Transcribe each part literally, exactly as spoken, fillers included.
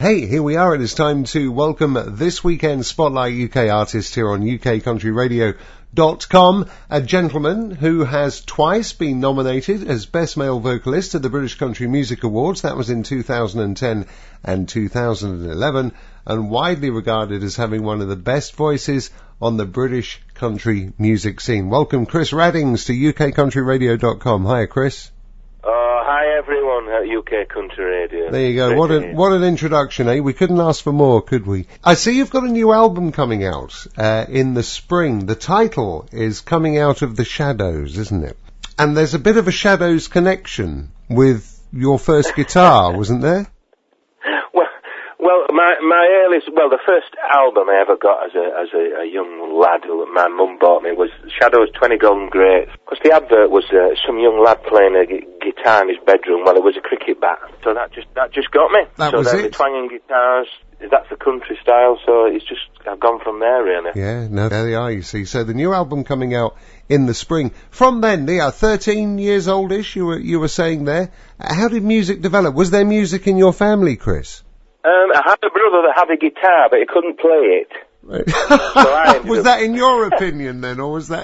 Hey, here we are. It is time to welcome this weekend's Spotlight U K artist here on U K Country Radio dot com, a gentleman who has twice been nominated as Best Male Vocalist at the British Country Music Awards. That was in two thousand ten and two thousand eleven, and widely regarded as having one of the best voices on the British country music scene. Welcome, Chris Raddings, to U K Country Radio dot com. Hi, Chris. Oh, hi everyone at U K Country Radio. There you go. What a, what an introduction, eh? We couldn't ask for more, could we? I see you've got a new album coming out uh, in the spring. The title is Coming Out of the Shadows, isn't it? And there's a bit of a Shadows connection with your first guitar, wasn't there? Well, well, my my earliest, well, the first album I ever got as a as a, a young lad who my mum bought me was Shadows twenty Golden Greats. Because the advert was uh, some young lad playing a g- guitar in his bedroom while it was a cricket bat. So that just that just got me. That so was then it. the twanging guitars, that's the country style. So it's just I've gone from there really. Yeah, no, there they are. You see, so the new album coming out in the spring. From then, they are thirteen years oldish. You were you were saying there. How did music develop? Was there music in your family, Chris? Um, I had a brother that had a guitar, but he couldn't play it. Right. So I ended was up- that in your opinion then, or was that?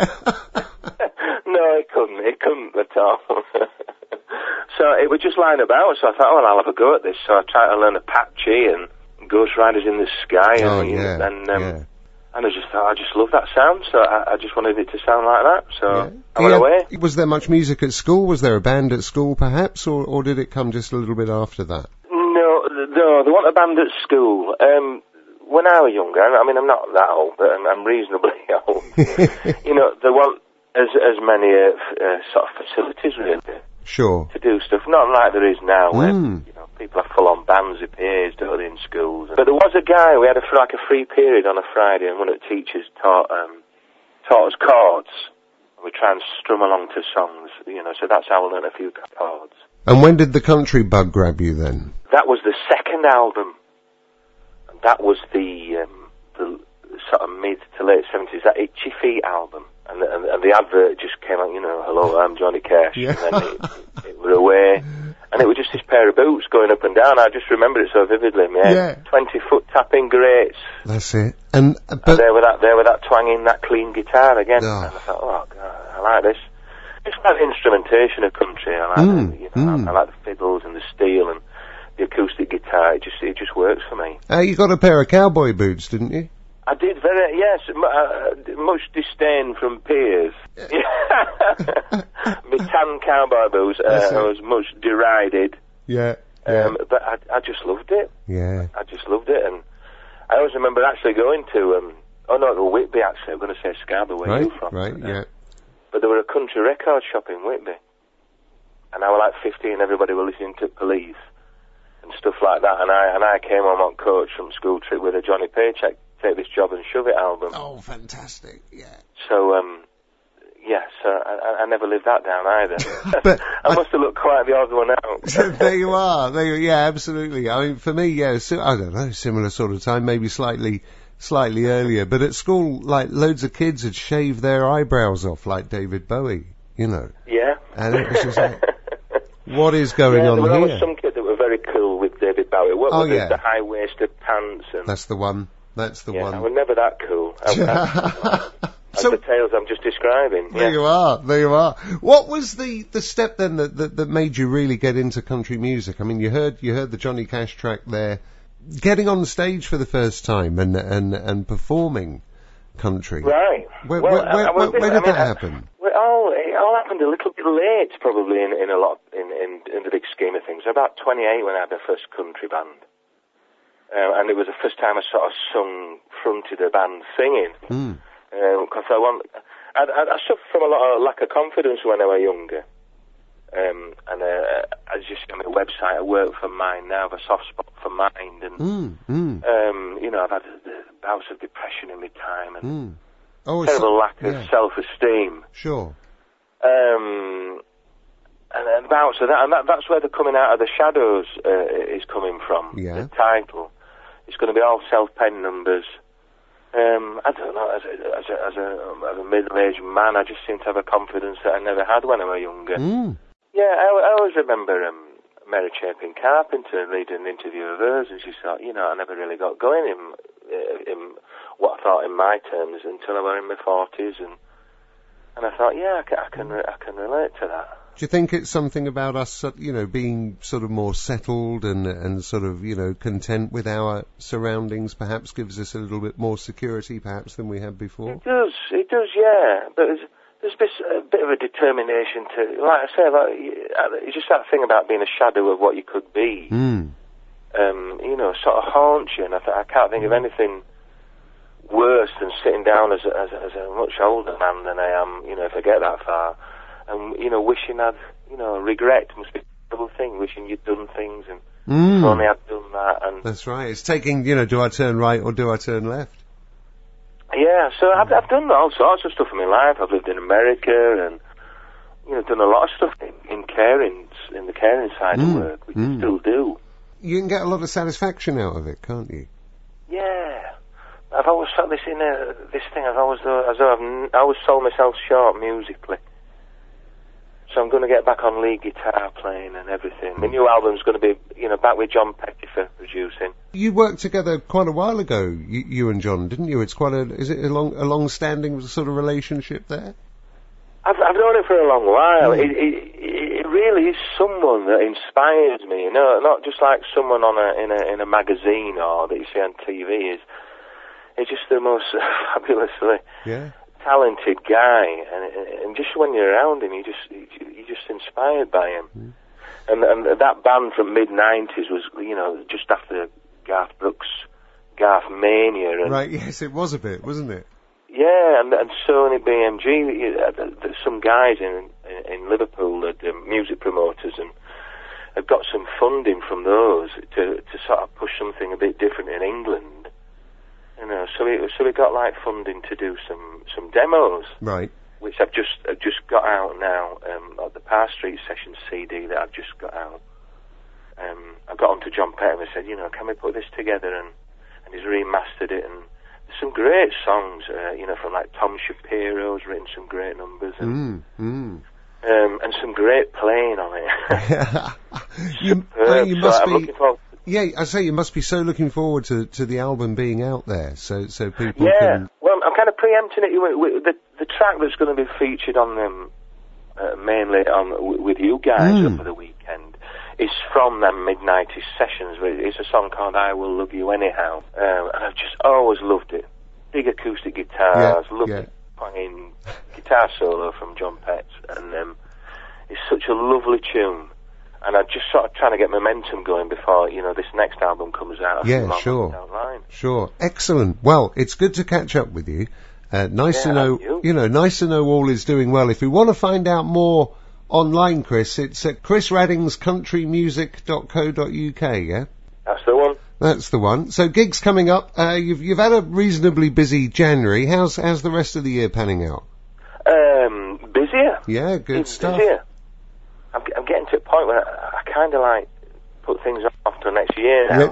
No, it couldn't. It couldn't at all. So it would just lying about. So I thought, oh, well, I'll have a go at this. So I tried to learn Apache and Ghost Riders in the Sky, and Oh, yeah, and, um, yeah. and I just thought I just love that sound. So I, I just wanted it to sound like that. So Yeah. I went Yeah. away. Was there much music at school? Was there a band at school, perhaps, or, or did it come just a little bit after that? No, no, there wasn't a band at school. Um, when I was younger, I mean, I'm not that old, but I'm, I'm reasonably old. You know, there weren't as as many uh, f- uh, sort of facilities really Sure. to do stuff. Not like there is now, where Mm. you know people have full-on bands of peers, don't they, in schools. But there was a guy. We had a like a free period on a Friday, and one of the teachers taught um, taught us chords. We try and strum along to songs, you know. So that's how I learned a few chords. And when did the country bug grab you then? That was the second album. That was the um, the sort of mid to late seventies. That Itchy Feet album, and the, and, and the advert just came out. You know, hello, I'm Johnny Cash, Yeah. and then it, it was away, and it was just this pair of boots going up and down. I just remember it so vividly. Man. Yeah. Twenty foot tapping greats, That's it. And, uh, and but, there with that, there with that twanging, that clean guitar again. Oh. And I thought, oh God, I like this. It's like the instrumentation of country. I like, Mm, the, you know, mm. I, I like the fiddles and the steel and the acoustic guitar. It just, it just works for me. uh, you got a pair of cowboy boots, didn't you? I did very, yes, m- uh, much disdain from peers. My tan cowboy boots, uh, That's it. I was much derided, Yeah. Yeah. um, but I, I just loved it. yeah. I just loved it, and I always remember actually going to, um, oh no, to Whitby actually, I'm going to say Scarborough, where Right, you're from. right, Uh, yeah. But there were a country record shop in Whitby, and I was like fifteen, everybody were listening to Police and stuff like that, and I and I came home on coach from school trip with a Johnny Paycheck, Take This Job and Shove It album. Oh, fantastic, yeah. So, um, yeah, so I, I never lived that down either. But I I- must have looked quite the odd one out. There you are. There, you- yeah, absolutely. I mean, for me, yeah, si- I don't know, similar sort of time, maybe slightly, slightly earlier. But at school, like, loads of kids had shaved their eyebrows off, like David Bowie, you know. Yeah. And it was just like, what is going yeah, on there were always here? some kids that were very cool with David Bowie. What Oh, was it? yeah. The high-waisted pants and... That's the one. That's the yeah, I one. was never that cool. I, I, As So- the tales I'm just describing. There Yeah. you are, there you are. What was the, the step then that, that, that made you really get into country music? I mean, you heard you heard the Johnny Cash track there. Getting on stage for the first time and and, and performing country. Right. Where, well, where, I- where, I was where, where I did mean, that I- happen? Well, all, it all happened a little bit late, probably, in, in a lot, in, in, in the big scheme of things. About twenty-eight when I had my first country band. Uh, and it was the first time I sort of sung, fronted a band singing. Because Mm. I want, I, I, I suffered from a lot of lack of confidence when I was younger. Um, and uh, as you see on my website, I work for Mind now, I have a soft spot for Mind. And, Mm, mm, um, you know, I've had uh, bouts of depression in my time and mm. Oh, it's terrible so- lack of yeah, self-esteem. sure. Um, and, and about so that, and that that's where the coming out of the shadows uh, is coming from. Yeah. The title. It's going to be all self-pen numbers. Um, I don't know. As a, as a, as a, as a middle-aged man, I just seem to have a confidence that I never had when I was younger. Mm. Yeah, I, I always remember um, Mary Chapin Carpenter and read an interview of hers, and she thought, you know, I never really got going in, in what I thought in my terms until I was in my forties, and and I thought, yeah, I can, I can, I can relate to that. Do you think it's something about us, you know, being sort of more settled and and sort of, you know, content with our surroundings perhaps gives us a little bit more security perhaps than we had before? It does, it does, yeah. But there's, there's a bit of a determination to, like I say, like, it's just that thing about being a shadow of what you could be. Mm. Um, you know, sort of haunts you, and I, th- I can't think of anything worse than sitting down as a, as, a, as a much older man than I am, you know, if I get that far. And, you know, wishing I'd, you know, regret must be a terrible thing, wishing you'd done things and mm. if only I'd done that. And that's right. It's taking, you know, do I turn right or do I turn left? Yeah, so I've, I've done all sorts of stuff in my life. I've lived in America and, you know, done a lot of stuff in, in caring, in the caring side mm. of work, which mm. I still do. You can get a lot of satisfaction out of it, can't you? Yeah. I've always felt this in a, this thing, I've always, uh, as though I've n- I always sold myself short musically. So I'm going to get back on lead guitar playing and everything. My new album's going to be, you know, back with John Pettifer producing. You worked together quite a while ago, you, you and John, didn't you? It's quite a, is it a long, a long-standing sort of relationship there? I've, I've known him for a long while. Mm. It, it, it really is someone that inspires me. You know, not just like someone on a in a in a magazine or that you see on T V. Is it's just the most fabulously yeah. talented guy, and and just when you're around him, you just you're just inspired by him. Mm. And and that band from mid nineties was, you know, just after Garth Brooks, Garth Mania. And right. Yes, it was a bit, wasn't it? Yeah, and, and Sony B M G, uh, some guys in in, in Liverpool, that uh, music promoters, and have got some funding from those to to sort of push something a bit different in England. You know, so we so we got like funding to do some some demos, right? Which I've just I've just got out now. Um, at the Par Street Sessions C D that I've just got out. Um, I got onto John Pettifer and said, you know, can we put this together? And and he's remastered it, and some great songs, uh, you know, from like Tom Shapiro's written some great numbers, and mm, mm. Um, and some great playing on it. you, uh, you must so be. I'm looking forward. Yeah, I say you must be so looking forward to, to the album being out there, so so people yeah, can. Well, I'm kind of preempting it. The the track that's going to be featured on them, uh, mainly on w- with you guys mm. over the weekend, is from them mid nineties sessions. It's a song called "I Will Love You Anyhow," um, and I've just always loved it. Big acoustic guitars, yeah, lovely yeah. playing guitar solo from John Pett, and um, it's such a lovely tune. And I'm just sort of trying to get momentum going before, you know, this next album comes out. Yeah, sure. Sure. Excellent. Well, it's good to catch up with you. Uh, nice yeah, to know, you. you know, nice to know all is doing well. If you want to find out more online, Chris, it's at chris raddings country music dot co dot uk, yeah? That's the one. That's the one. So gigs coming up. Uh, you've, you've had a reasonably busy January. How's, how's the rest of the year panning out? Um, busier. Yeah, good it's stuff. Busier. I'm, I'm getting to a point where I, I kind of like put things off till next year now.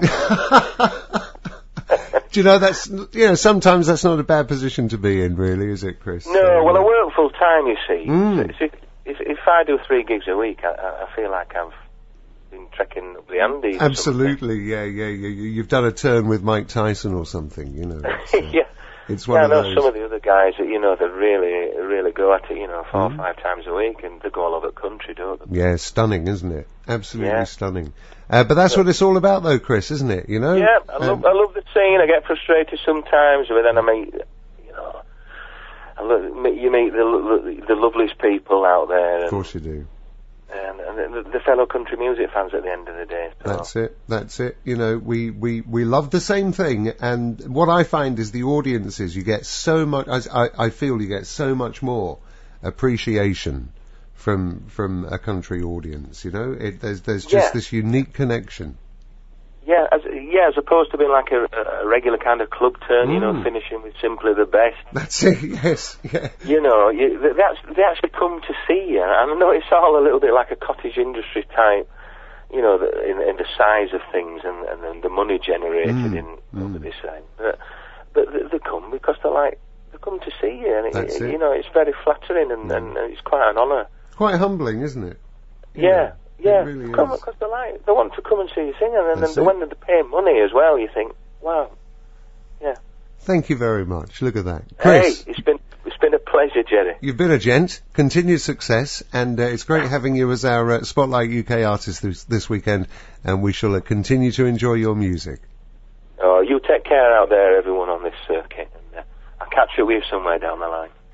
Do you know, that's, you know, sometimes that's not a bad position to be in, really, is it, Chris? No, so, well, I work full time, you see. Mm. So if, if, if I do three gigs a week, I, I feel like I've been trekking up the Andes. Absolutely, yeah, yeah, yeah. You've done a turn with Mike Tyson or something, you know. It's, uh, yeah. It's one yeah, of I know those. some of the other guys that, you know, that really, really go at it, you know, four mm. or five times a week, and they go all over the country, don't they? Yeah, stunning, isn't it? Absolutely yeah. stunning. Uh, but that's yeah. what it's all about, though, Chris, isn't it? You know? Yeah, I um, love, I love the scene. I get frustrated sometimes, but then I meet, you know, I love, you meet the, the the loveliest people out there. Of course you do. And, and the, the fellow country music fans at the end of the day. So. That's it, that's it. You know, we, we, we love the same thing, and what I find is the audiences, you get so much, I, I feel you get so much more appreciation from from a country audience, you know? It, there's there's just yeah. this unique connection. Yeah, as, yeah, as opposed to being like a, a regular kind of club turn, mm. you know, finishing with Simply the Best. That's it, yes, yeah. You know, you, that's, they actually come to see you, and I know it's all a little bit like a cottage industry type, you know, the, in, in the size of things and, and, and the money generated mm. in mm. over this thing. But, but they, they come because they're like, they come to see you, and it, it. you know, it's very flattering, and, mm. and, and it's quite an honour. Quite humbling, isn't it? Yeah. yeah. Yeah, really because they like they want to come and see you sing, and then when they pay money as well, you think, wow, yeah. Thank you very much. Look at that, Chris. Hey, it's been it's been a pleasure, Jerry. You've been a gent. Continued success, and uh, it's great having you as our uh, Spotlight U K artist this, this weekend, and we shall uh, continue to enjoy your music. Oh, you take care out there, everyone on this circuit, and uh, I'll catch you with you somewhere down the line.